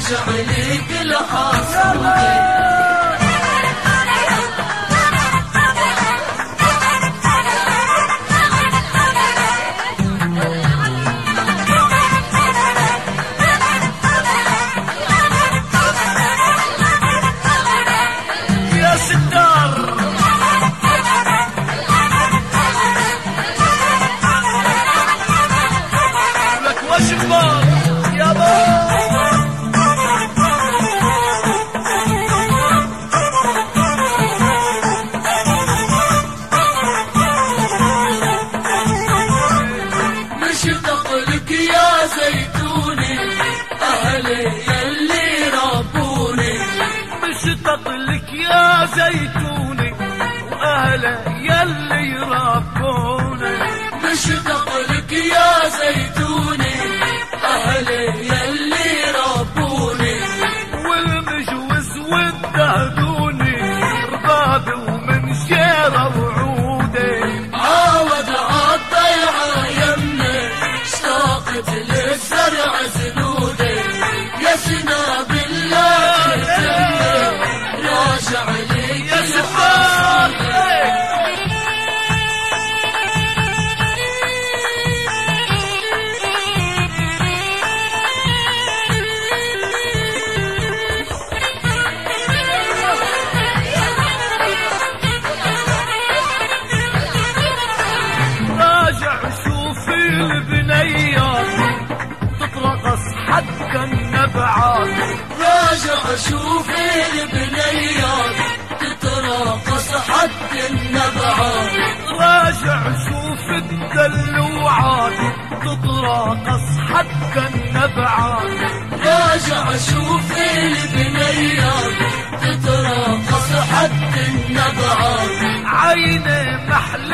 راجع لك الحصولي. مشتاق لك يا زيتوني أهلي يلي ربوني. مشتاق لك يا زيتوني وأهلي يلي ربوني. مشتاق لك يا زيتوني أهلي يلي ربوني. والمجوز والدهدوني ربابي ومن شيرة وعودي. عاود عالضيعة يمي اشتاقت للزرع زنودي. يا سناب الله تهتمي راجع لك الحصولي. تترقص حق النبعات. راجع شوف البنيات تترقص حق النبعات. راجع شوف الدلوعات تترقص حق النبعات. راجع شوف البنيات تترقص حق النبعات. عيني محلى